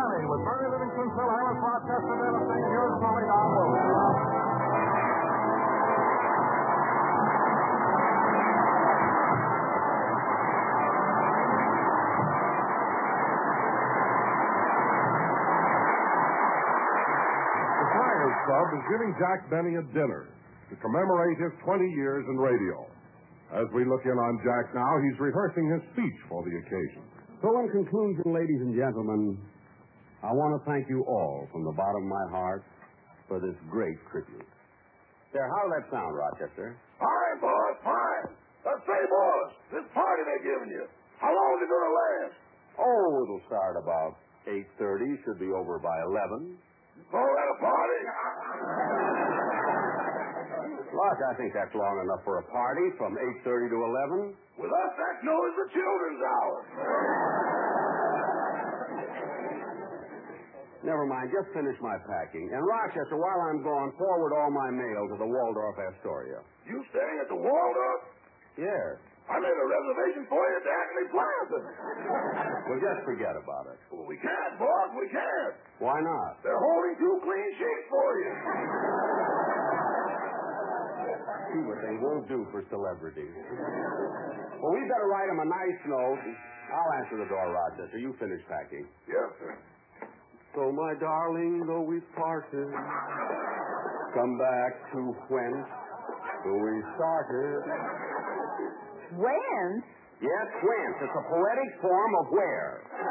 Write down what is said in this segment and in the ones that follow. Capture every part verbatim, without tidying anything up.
Riley with Murray Livingston, Phil Harris, Rochester, Dennis, and yours truly, Don Wilson. Club is giving Jack Benny a dinner to commemorate his twenty years in radio. As we look in on Jack now, he's rehearsing his speech for the occasion. So in conclusion, ladies and gentlemen, I want to thank you all from the bottom of my heart for this great tribute. There, how did that sound, Rochester? Fine, boss, fine. Let's say, boss, this party they're giving you, how long is it going to last? Oh, it'll start about eight thirty, should be over by eleven. Call that a party? Look, I think that's long enough for a party from eight thirty to eleven. With us, that's known as the children's hour. Never mind, just finish my packing. And Rochester, while I'm gone, forward all my mail to the Waldorf Astoria. You staying at the Waldorf? Yes. I made a reservation for you at the Acme Plaza. Well, just forget about it. Well, we can't, boss, we can't. Why not? They're holding two clean sheets for you. See what they won't do for celebrities. Well, we better write them a nice note. I'll answer the door, Rochester. You finish packing. Yes, sir. So, my darling, though we've parted, come back to whence we started. Whence? Yes, whence. It's a poetic form of where.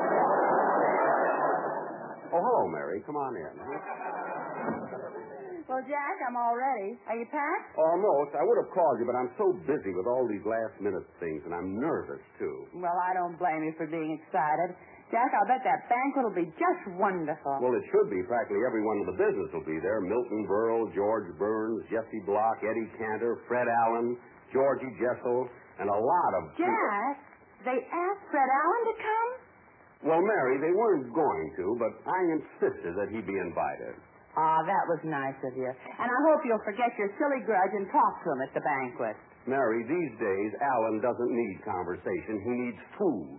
Oh, hello, Mary. Come on in. Well, Jack, I'm all ready. Are you packed? Almost. I would have called you, but I'm so busy with all these last-minute things, and I'm nervous, too. Well, I don't blame you for being excited. Jack, I'll bet that banquet will be just wonderful. Well, it should be. Practically everyone in the business will be there. Milton Berle, George Burns, Jesse Block, Eddie Cantor, Fred Allen, Georgie Jessel, and a lot of... Jack, they asked Fred Allen to come? Well, Mary, they weren't going to, but I insisted that he be invited. Ah, that was nice of you. And I hope you'll forget your silly grudge and talk to him at the banquet. Mary, these days, Allen doesn't need conversation. He needs food.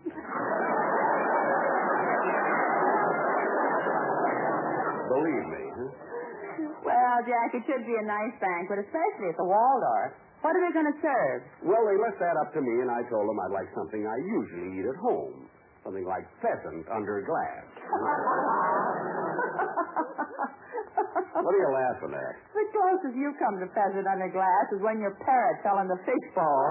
Believe me. Huh? Well, Jack, it should be a nice banquet, especially at the Waldorf. What are they going to serve? Well, they left that up to me, and I told them I'd like something I usually eat at home. Something like pheasant under glass. What are you laughing at? The closest you come to pheasant under glass is when your parrot fell in the fishbowl.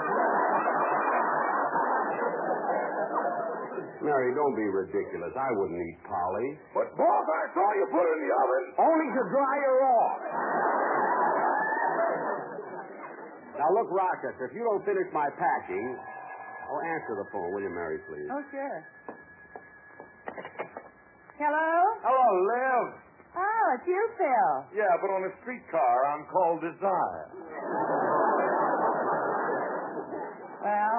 Mary, don't be ridiculous. I wouldn't eat Polly. But, boss, I saw you put it in the oven. Only to dry her off. Now, look, Rochester, if you don't finish my packing, I'll answer the phone. Will you, Mary, please? Oh, sure. Hello? Hello, Liv. Oh, it's you, Phil. Yeah, but on a streetcar, I'm called Desire. Well,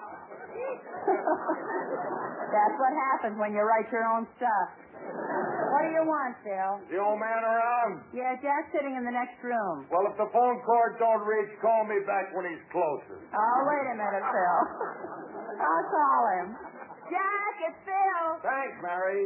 that's what happens when you write your own stuff. What do you want, Phil? The old man around? Yeah, Jack's sitting in the next room. Well, if the phone cord don't reach, call me back when he's closer. Oh, wait a minute, Phil. I'll call him. Jack, it's Phil. Thanks, Mary.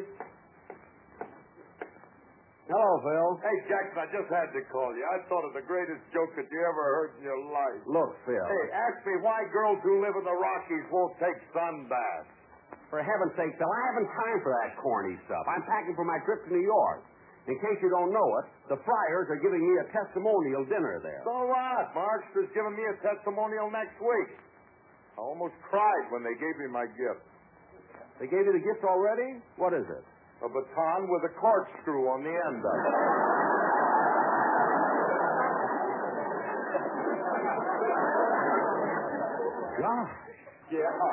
Hello, Phil. Hey, Jackson, I just had to call you. I thought it the greatest joke that you ever heard in your life. Look, Phil. Hey, ask me why girls who live in the Rockies won't take sun baths. For heaven's sake, Phil, I haven't time for that corny stuff. I'm packing for my trip to New York. In case you don't know it, the Friars are giving me a testimonial dinner there. So what? Mark's is giving me a testimonial next week. I almost cried when they gave me my gift. They gave you the gift already? What is it? A baton with a corkscrew on the end of it. Gosh. Yeah.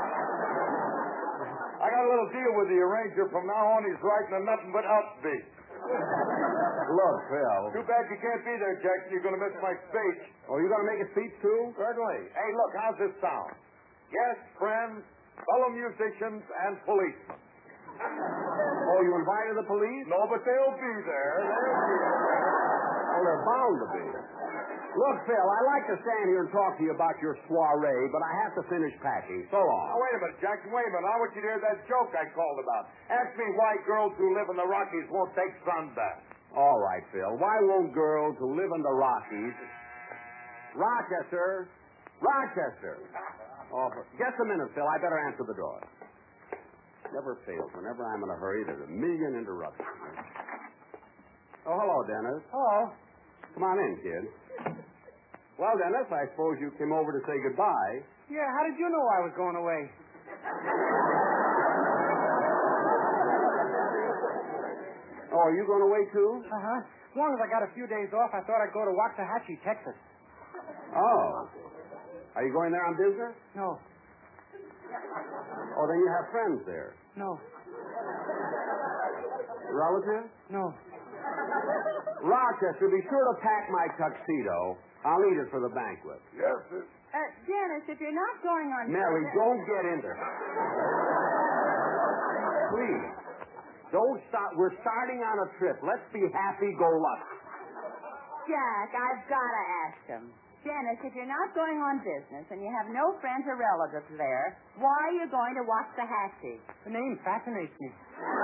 I got a little deal with the arranger. From now on, he's writing a nothing but upbeat. Look, Phil. Too bad you can't be there, Jackson. You're going to miss my speech. Oh, you going to make a speech, too? Certainly. Hey, look, how's this sound? Yes, friends, fellow musicians, and policemen. Oh, you invited the police? No, but they'll be there. They'll be there. Oh, Well, they're bound to be. Look, Phil, I'd like to stand here and talk to you about your soiree, but I have to finish packing. So long. Now, wait a minute, Jackson. Wait a minute. I want you to hear that joke I called about. Ask me why girls who live in the Rockies won't take sunbaths. All right, Phil. Why won't girls who live in the Rockies... Rochester! Rochester! Oh, just a minute, Phil. I better answer the door. Never fails. Whenever I'm in a hurry, there's a million interruptions. Oh, hello, Dennis. Hello. Come on in, kid. Well, Dennis, I suppose you came over to say goodbye. Yeah, how did you know I was going away? Oh, are you going away, too? Uh-huh. As long as I got a few days off, I thought I'd go to Waxahachie, Texas. Oh. Are you going there on business? No. Oh, then you have friends there. No. Relatives? No. Rochester, be sure to pack my tuxedo. I'll need it for the banquet. Yes, sir. Uh, Dennis, if you're not going on... Mary, don't get into it. Please. Don't start. We're starting on a trip. Let's be happy-go-lucky. Jack, I've got to ask him. Dennis, if you're not going on business and you have no friends or relatives there, why are you going to Waxahachie? The name fascinates me.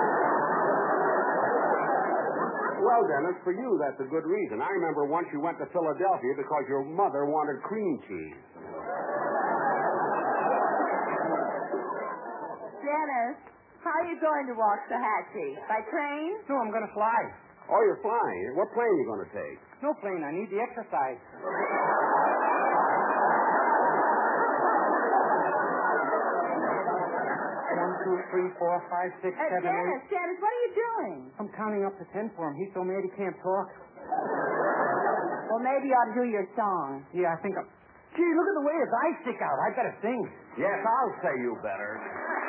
Well, Dennis, for you, that's a good reason. I remember once you went to Philadelphia because your mother wanted cream cheese. Dennis, how are you going to Waxahachie? By train? No, I'm going to fly. Oh, you're flying. What plane are you going to take? No plane. I need the exercise. One, two, three, four, five, six, Uh, seven, Dennis, eight. Dennis, what are you doing? I'm counting up to ten for him. He's so mad he can't talk. Well, maybe you ought to do your song. Yeah, I think I'm... Gee, look at the way his eyes stick out. I better sing. Yes, I'll say you better.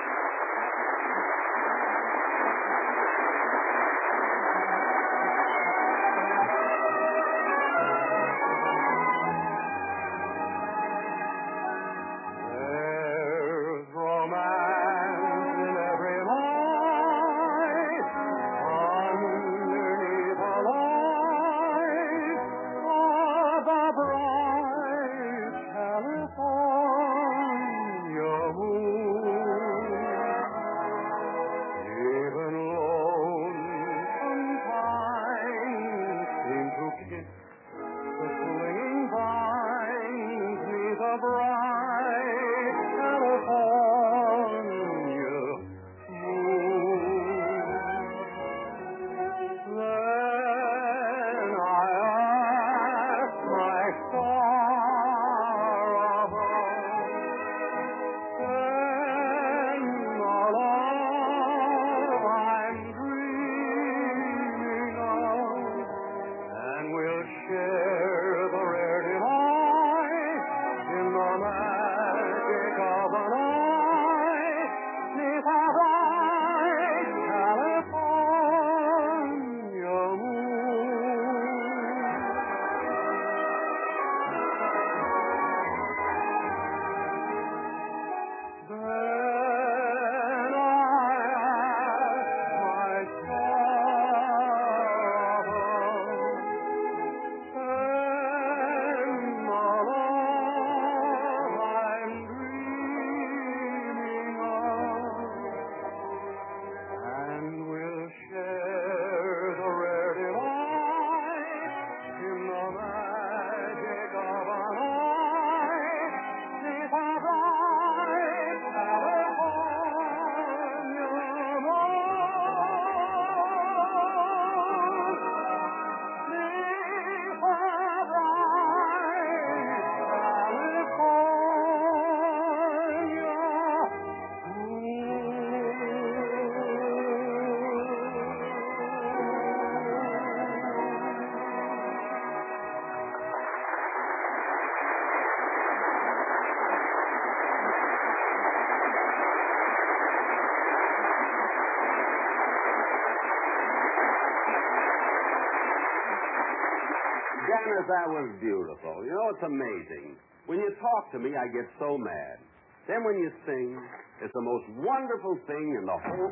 Dennis, that was beautiful. You know, it's amazing. When you talk to me, I get so mad. Then when you sing, it's the most wonderful thing in the whole...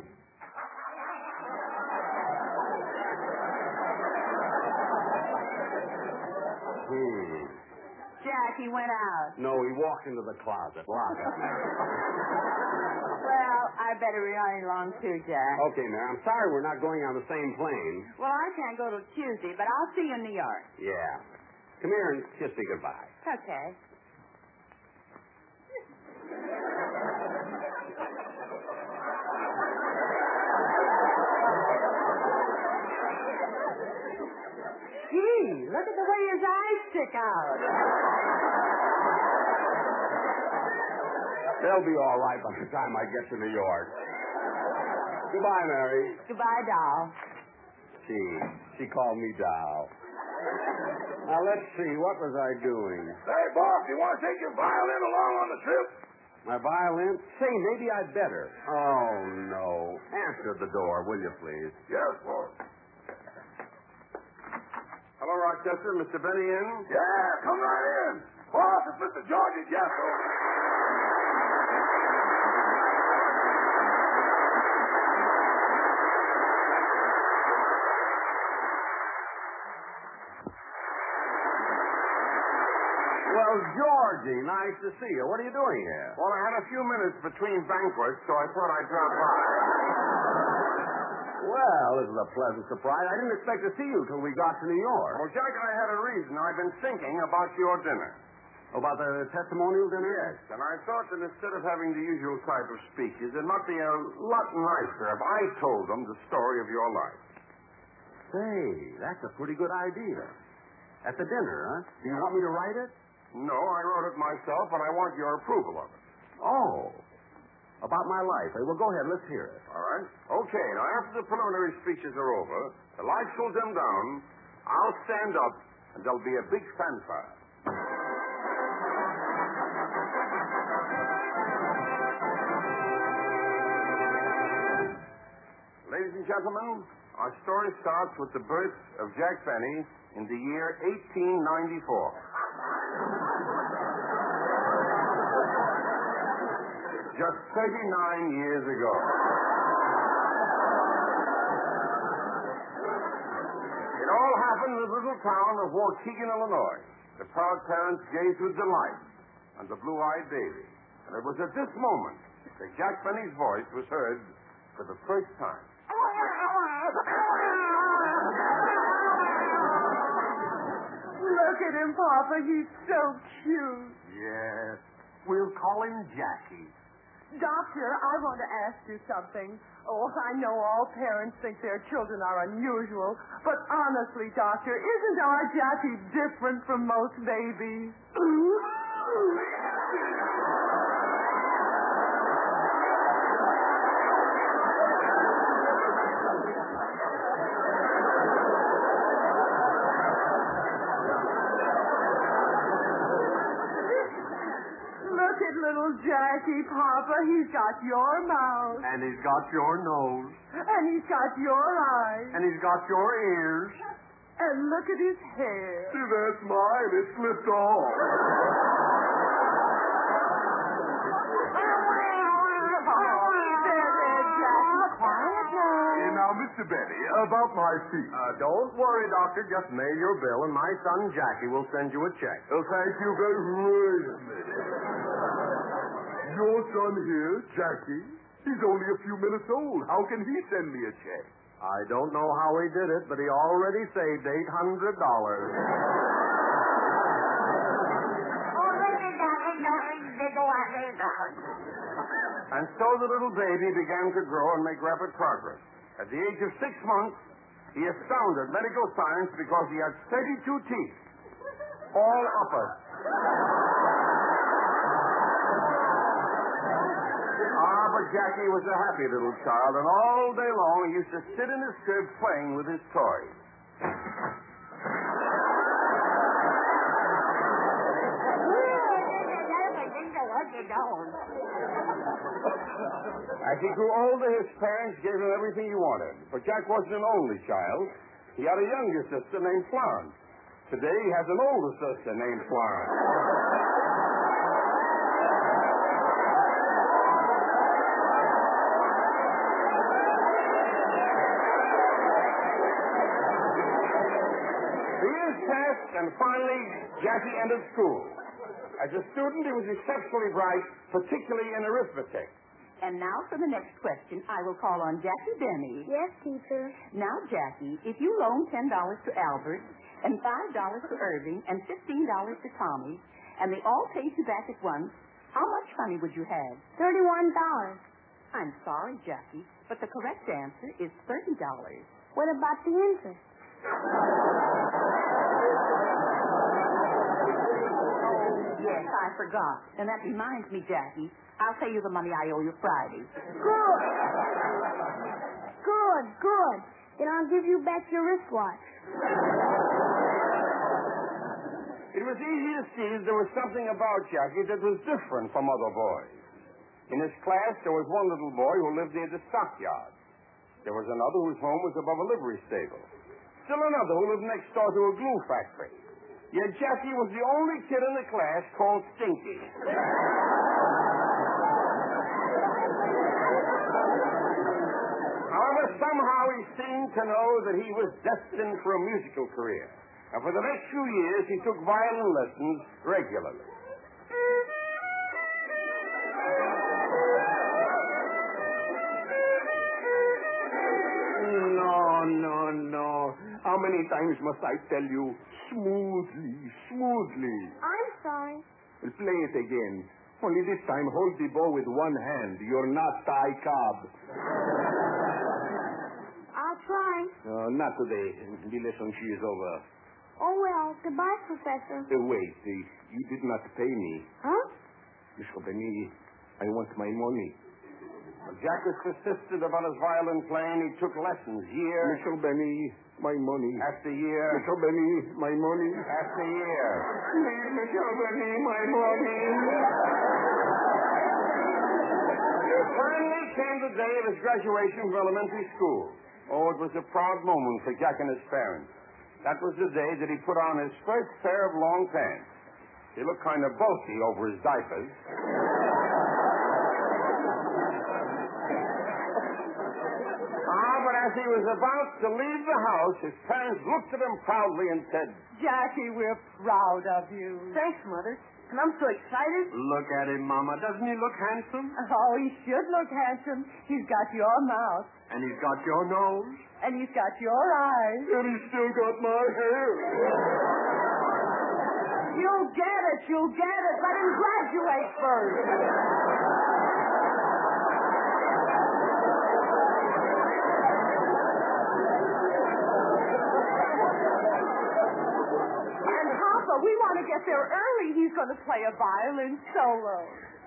Hmm. Jack, he went out. No, he walked into the closet. Lock it, Mary. Well, I better be running along too, Jack. Okay, Mary, I'm sorry we're not going on the same plane. Well, I can't go till Tuesday, but I'll see you in New York. Yeah. Come here and kiss me goodbye. Okay. Gee, look at the way his eyes stick out. They'll be all right by the time I get to New York. Goodbye, Mary. Goodbye, doll. Gee, she called me doll. Now, let's see. What was I doing? Hey, Bob, do you want to take your violin along on the trip? My violin? Say, maybe I'd better. Oh, no. Answer the door, will you, please? Yes, boss. Hello, Rochester. Mister Benny in? Yeah, come right in. Boss, it's Mister Georgie Jeffo. Well, Georgie, nice to see you. What are you doing here? Well, I had a few minutes between banquets, so I thought I'd drop by. Well, this is a pleasant surprise. I didn't expect to see you till we got to New York. Well, Jack and I had a reason. I've been thinking about your dinner. About the testimonial dinner? Yes, and I thought that instead of having the usual type of speeches, it might be a lot nicer if I told them the story of your life. Say, that's a pretty good idea. At the dinner, huh? Do you want me to write it? No, I wrote it myself, and I want your approval of it. Oh. About my life. Hey, well, go ahead. Let's hear it. All right? Okay, now after the preliminary speeches are over, the lights will dim down, I'll stand up, and there'll be a big fanfare. Ladies and gentlemen, our story starts with the birth of Jack Benny in the year eighteen ninety-four. Just thirty-nine years ago. It all happened in the little town of Waukegan, Illinois. The proud parents gazed with delight on the blue-eyed baby. And it was at this moment that Jack Benny's voice was heard for the first time. Look at him, Papa. He's so cute. Yes. We'll call him Jackie. Doctor, I want to ask you something. Oh, I know all parents think their children are unusual, but honestly, Doctor, isn't our Jackie different from most babies? Look at little Jackie, Papa. He's got your mouth. And he's got your nose. And he's got your eyes. And he's got your ears. And look at his hair. See, that's mine. It slipped off. There, there, Jackie. Quiet now. Hey, now, Mister Benny, about my feet. Uh, don't worry, Doctor. Just mail your bill, and my son Jackie will send you a check. Oh, thank you very much. Your son here, Jackie, he's only a few minutes old. How can he send me a check? I don't know how he did it, but he already saved eight hundred dollars. And so the little baby began to grow and make rapid progress. At the age of six months, he astounded medical science because he had thirty-two teeth, all upper. Ah, but Jackie was a happy little child, and all day long he used to sit in his crib playing with his toys. As he grew older, his parents gave him everything he wanted. But Jack wasn't an only child. He had a younger sister named Florence. Today, he has an older sister named Florence. The his test, and finally, Jackie entered school. As a student, he was exceptionally bright, particularly in arithmetic. And now for the next question, I will call on Jackie Benny. Yes, teacher. Now, Jackie, if you loan ten dollars to Albert, and five dollars to Irving, and fifteen dollars to Tommy, and they all paid you back at once, how much money would you have? Thirty-one dollars. I'm sorry, Jackie, but the correct answer is thirty dollars. What about the interest? Yes, I forgot. And that reminds me, Jackie, I'll pay you the money I owe you Friday. Good. Good, good. Then I'll give you back your wristwatch. It was easy to see that there was something about Jackie that was different from other boys. In his class, there was one little boy who lived near the stockyard. There was another whose home was above a livery stable. Still another who lived next door to a glue factory. Yet Jackie was the only kid in the class called Stinky. However, somehow he seemed to know that he was destined for a musical career. And for the next few years, he took violin lessons regularly. No, no, no. How many times must I tell you? Smoothly, smoothly. I'm sorry. Well, play it again. Only this time, hold the bow with one hand. You're not Ty Cobb. I'll try. Uh, not today. The lesson she is over. Oh, well. Goodbye, Professor. Uh, wait. Uh, you did not pay me. Huh? Mister Benny, I want my money. Jack was persistent about his violin playing. He took lessons year Mister Benny, my money. after year Mister Benny, my money. after year. Please, Mister Benny, my money. Finally came the day of his graduation from elementary school. Oh, it was a proud moment for Jack and his parents. That was the day that he put on his first pair of long pants. He looked kind of bulky over his diapers. Ah, but as he was about to leave the house, his parents looked at him proudly and said, Jackie, we're proud of you. Thanks, Mother. And I'm so excited. Look at him, Mama. Doesn't he look handsome? Oh, he should look handsome. He's got your mouth, And he's got your nose. and he's got your eyes. And he's still got my hair. You'll get it. You'll get it. Let him graduate first. And Papa, we want to get there early. He's going to play a violin solo.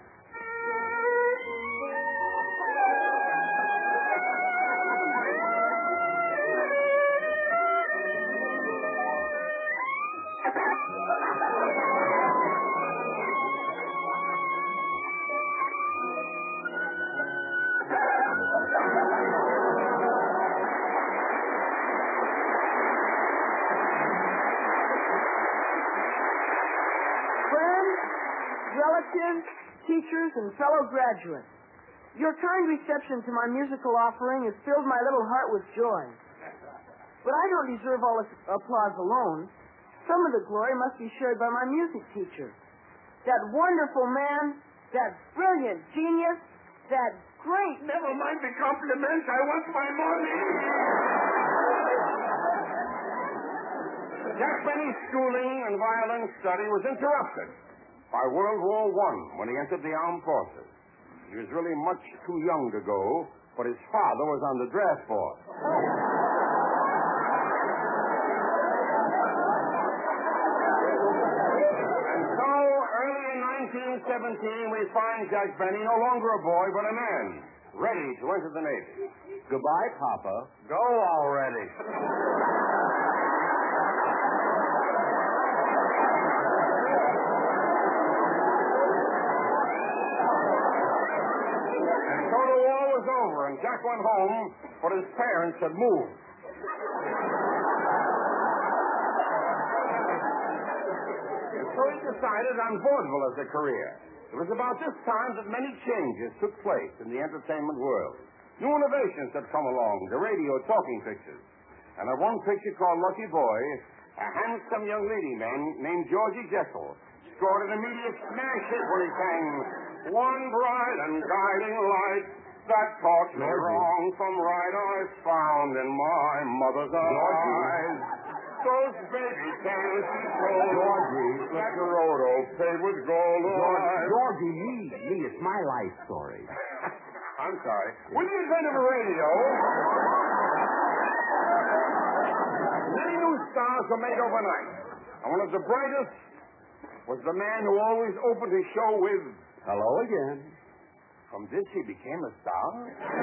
Relatives, teachers, and fellow graduates, your kind reception to my musical offering has filled my little heart with joy. But I don't deserve all this applause alone. Some of the glory must be shared by my music teacher. That wonderful man, that brilliant genius, that great... Never mind the compliments. I want my money. Jack Benny's schooling and violin study was interrupted by World War One when he entered the armed forces. He was really much too young to go, but his father was on the draft board. And so, early in nineteen seventeen, we find Jack Benny no longer a boy, but a man, ready to enter the Navy. Goodbye, Papa. Go already. Over, and Jack went home, but his parents had moved. And so he decided on vaudeville as a career. It was about this time that many changes took place in the entertainment world. New innovations had come along, the radio talking pictures. And at one picture called Lucky Boy, A handsome young lady man named Georgie Jessel scored an immediate smash hit when he sang One Bright and Guiding Light that taught me wrong from right I found in my mother's eyes. Those baby tears she told Georgie. that the road all paved with gold. Georgie, Georgie, me, me, it's my life story. I'm sorry. With the advent of the radio, many new stars were made overnight. And one of the brightest was the man who always opened his show with, Hello again. From this he became a star?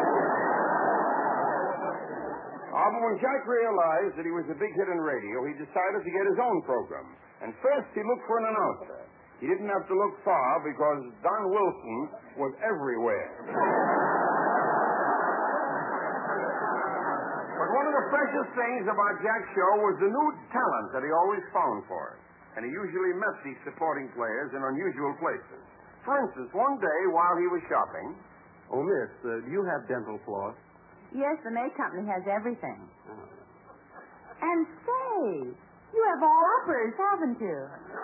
Ah, but when Jack realized that he was a big hit in radio, he decided to get his own program. And first he looked for an announcer. He didn't have to look far because Don Wilson was everywhere. But one of the freshest things about Jack's show was the new talent that he always found for it. And he usually met these supporting players in unusual places. For instance, one day while he was shopping... Oh, miss, uh, do you have dental floss? Yes, the May Company has everything. Oh. And say, you have all uppers, haven't you?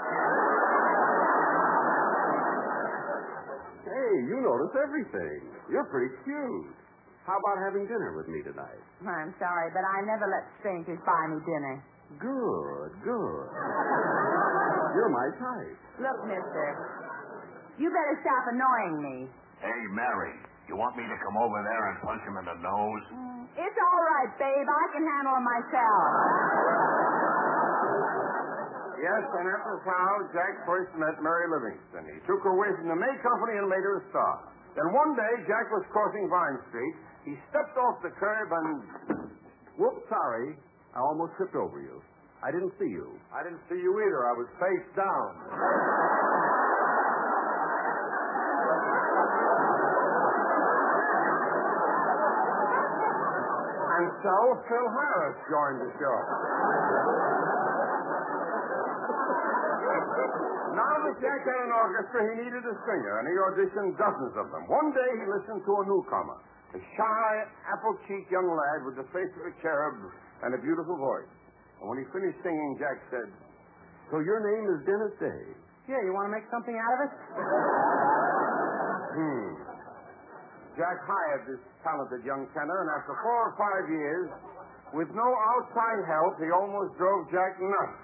Hey, you notice everything. You're pretty cute. How about having dinner with me tonight? I'm sorry, but I never let strangers buy me dinner. Good, good. You're my type. Look, mister, you better stop annoying me. Hey, Mary, you want me to come over there and punch him in the nose? It's all right, babe. I can handle it myself. Yes, and that was how Jack first met Mary Livingston. He took her away from the May Company and made her a star. Then one day, Jack was crossing Vine Street. He stepped off the curb and... Whoops, sorry. I almost tripped over you. I didn't see you. I didn't see you either. I was face down. And so Phil Harris joined the show. Now that Jack had an orchestra, he needed a singer, and he auditioned dozens of them. One day he listened to a newcomer, a shy, apple-cheeked young lad with the face of a cherub and a beautiful voice. And when he finished singing, Jack said, So your name is Dennis Day? Yeah, you want to make something out of it? hmm. Jack hired this talented young tenor, and after four or five years, with no outside help, he almost drove Jack nuts.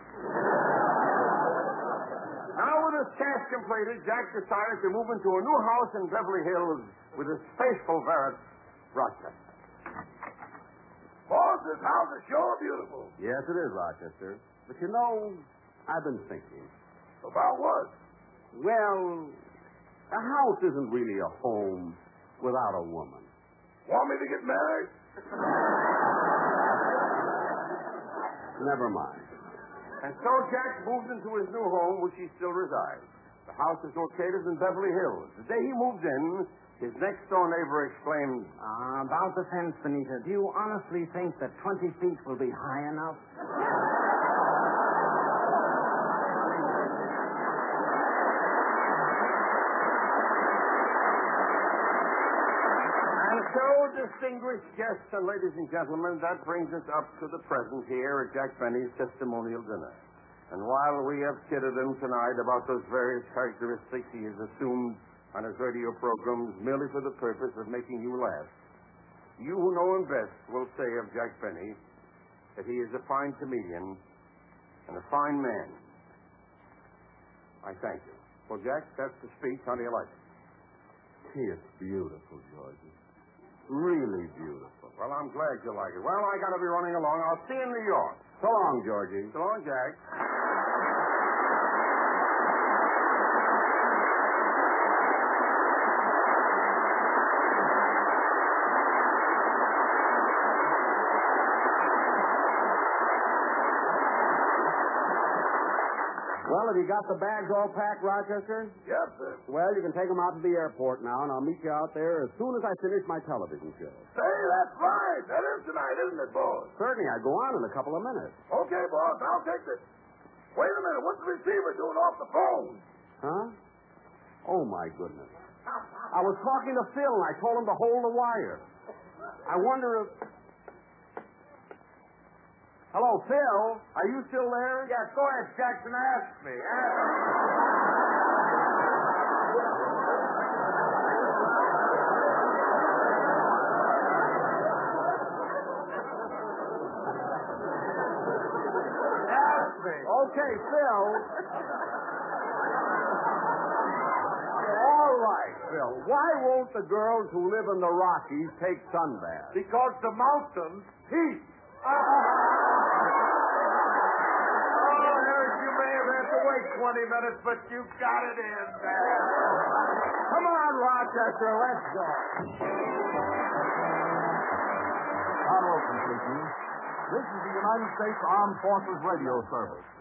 Now, with his task completed, Jack decided to move into a new house in Beverly Hills with his faithful Verret, Rochester. Boss, this house is sure beautiful. Yes, it is, Rochester. But you know, I've been thinking. About what? Well, a house isn't really a home without a woman. Want me to get married? Never mind. And so Jack moved into his new home, which he still resides. The house is located in Beverly Hills. The day he moved in, his next-door neighbor exclaimed, Uh, about the fence, Benita. Do you honestly think that twenty feet will be high enough? And so, distinguished guests and ladies and gentlemen, that brings us up to the present here at Jack Benny's testimonial dinner. And while we have kidded him tonight about those various characteristics he has assumed on his radio programs merely for the purpose of making you laugh, you who know him best will say of Jack Benny that he is a fine comedian and a fine man. I thank you. Well, Jack, that's the speech. How do you like it? It's beautiful, Georgie. Really beautiful. Well, I'm glad you like it. Well, I got to be running along. I'll see you in New York. So long, Georgie. So long, Jack. Well, have you got the bags all packed, Rochester? Yes, sir. Well, you can take them out to the airport now, and I'll meet you out there as soon as I finish my television show. Say, that's right. That is tonight, isn't it, boss? Certainly, I go on in a couple of minutes. Okay, boss, I'll take this. Wait a minute. What's the receiver doing off the phone? Huh? Oh, my goodness. I was talking to Phil, and I told him to hold the wire. I wonder if... Hello, Phil. Are you still there? Yes, go ahead, Jackson. Ask me. Ask me. Ask me. Okay, Phil. All right, Phil. Why won't the girls who live in the Rockies take sunbaths? Because the mountains heat. Oh, Harris, you may have had to wait twenty minutes, but you got it in there. Come on, Rochester, let's go. Tom Wilson speaking. This is the United States Armed Forces Radio Service.